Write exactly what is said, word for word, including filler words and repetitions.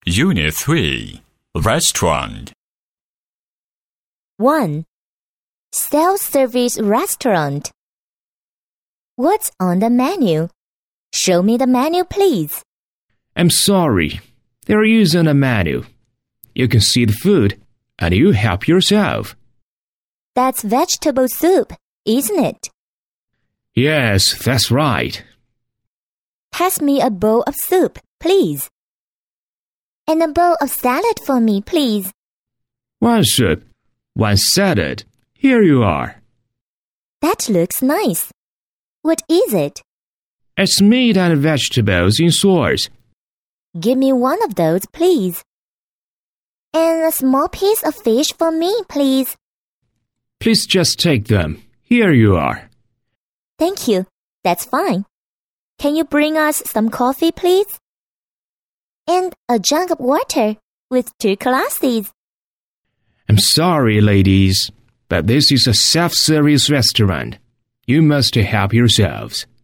Unit three. Restaurant. one. Self-service restaurant. What's on the menu? Show me the menu, please. I'm sorry. There isn't a menu. You can see the food, and you help yourself. That's vegetable soup, isn't it? Yes, that's right. Pass me a bowl of soup, please. And a bowl of salad for me, please. One soup, one salad. Here you are. That looks nice. What is it? It's meat and vegetables in sauce. Give me one of those, please. And a small piece of fish for me, please. Please just take them. Here you are. Thank you. That's fine. Can you bring us some coffee, please? And a jug of water with two glasses. I'm sorry, ladies, but this is a self-service restaurant. You must help yourselves.